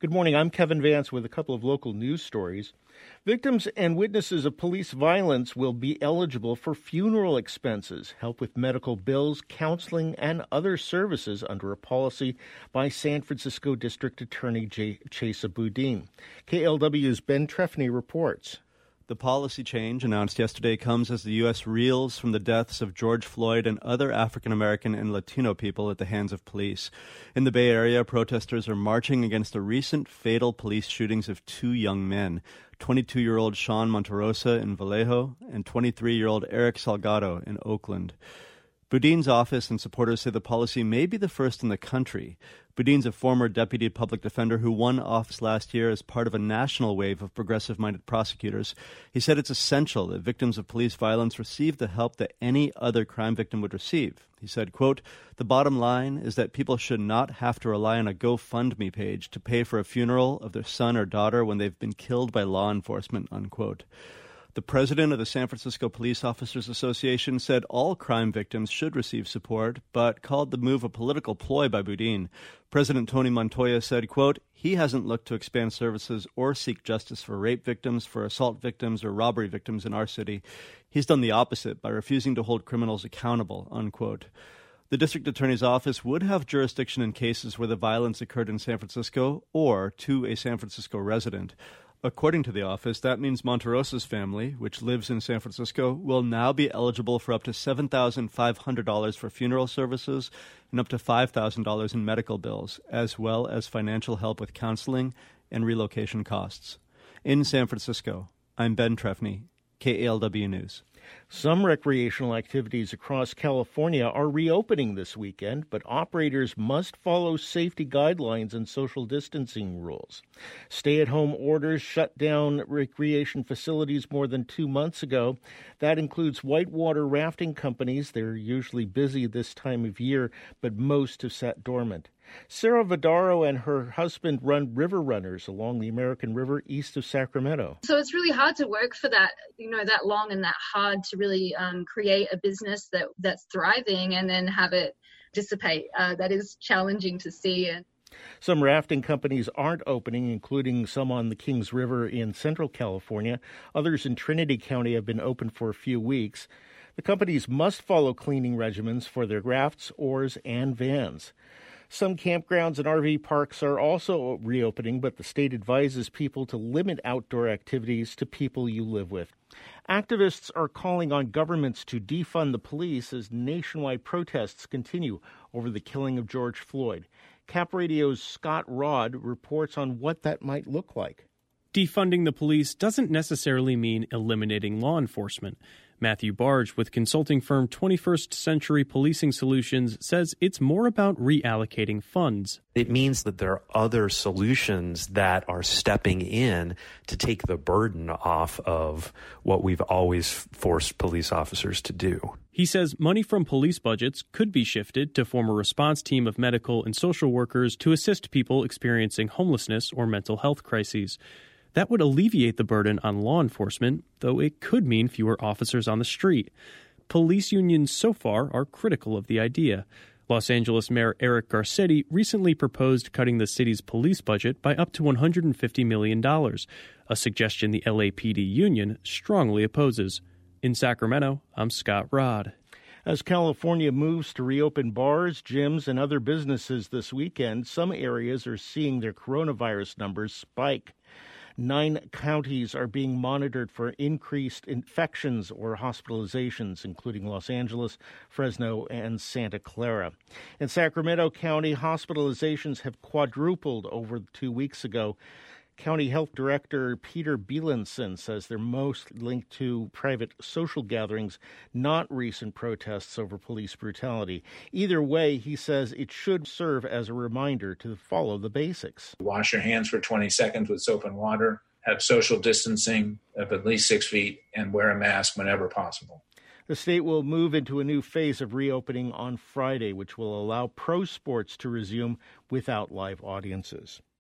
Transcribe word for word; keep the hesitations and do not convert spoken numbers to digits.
Good morning. I'm Kevin Vance with a couple of local news stories. Victims and witnesses of police violence will be eligible for funeral expenses, help with medical bills, counseling, and other services under a policy by San Francisco District Attorney J- Chesa Boudin. K L W's Ben Trefny reports. The policy change announced yesterday comes as the U S reels from the deaths of George Floyd and other African-American and Latino people at the hands of police. In the Bay Area, protesters are marching against the recent fatal police shootings of two young men, twenty-two-year-old Sean Monterosa in Vallejo and twenty-three-year-old Eric Salgado in Oakland. Boudin's office and supporters say the policy may be the first in the country. Boudin's a former deputy public defender who won office last year as part of a national wave of progressive-minded prosecutors. He said it's essential that victims of police violence receive the help that any other crime victim would receive. He said, quote, "The bottom line is that people should not have to rely on a GoFundMe page to pay for a funeral of their son or daughter when they've been killed by law enforcement," unquote. The president of the San Francisco Police Officers Association said all crime victims should receive support, but called the move a political ploy by Boudin. President Tony Montoya said, quote, "He hasn't looked to expand services or seek justice for rape victims, for assault victims, or robbery victims in our city. He's done the opposite by refusing to hold criminals accountable," unquote. The district attorney's office would have jurisdiction in cases where the violence occurred in San Francisco or to a San Francisco resident. According to the office, that means Monterosa's family, which lives in San Francisco, will now be eligible for up to seven thousand five hundred dollars for funeral services and up to five thousand dollars in medical bills, as well as financial help with counseling and relocation costs. In San Francisco, I'm Ben Trefny, K A L W News. Some recreational activities across California are reopening this weekend, but operators must follow safety guidelines and social distancing rules. Stay-at-home orders shut down recreation facilities more than two months ago. That includes whitewater rafting companies. They're usually busy this time of year, but most have sat dormant. Sarah Vidaro and her husband run River Runners along the American River east of Sacramento. So it's really hard to work for that, you know, that long and that hard to really um, create a business that that's thriving and then have it dissipate. Uh, that is challenging to see. And some rafting companies aren't opening, including some on the Kings River in Central California. Others in Trinity County have been open for a few weeks. The companies must follow cleaning regimens for their rafts, oars, and vans. Some campgrounds and R V parks are also reopening, but the state advises people to limit outdoor activities to people you live with. Activists are calling on governments to defund the police as nationwide protests continue over the killing of George Floyd. Cap Radio's Scott Rodd reports on what that might look like. Defunding the police doesn't necessarily mean eliminating law enforcement. Matthew Barge with consulting firm twenty-first Century Policing Solutions says it's more about reallocating funds. It means that there are other solutions that are stepping in to take the burden off of what we've always forced police officers to do. He says money from police budgets could be shifted to form a response team of medical and social workers to assist people experiencing homelessness or mental health crises. That would alleviate the burden on law enforcement, though it could mean fewer officers on the street. Police unions so far are critical of the idea. Los Angeles Mayor Eric Garcetti recently proposed cutting the city's police budget by up to one hundred fifty million dollars, a suggestion the L A P D union strongly opposes. In Sacramento, I'm Scott Rodd. As California moves to reopen bars, gyms, and other businesses this weekend, some areas are seeing their coronavirus numbers spike. Nine counties are being monitored for increased infections or hospitalizations, including Los Angeles, Fresno, and Santa Clara. In Sacramento County, hospitalizations have quadrupled over two weeks ago. County Health Director Peter Bielenson says they're most linked to private social gatherings, not recent protests over police brutality. Either way, he says it should serve as a reminder to follow the basics. Wash your hands for twenty seconds with soap and water, have social distancing of at least six feet, and wear a mask whenever possible. The state will move into a new phase of reopening on Friday, which will allow pro sports to resume without live audiences.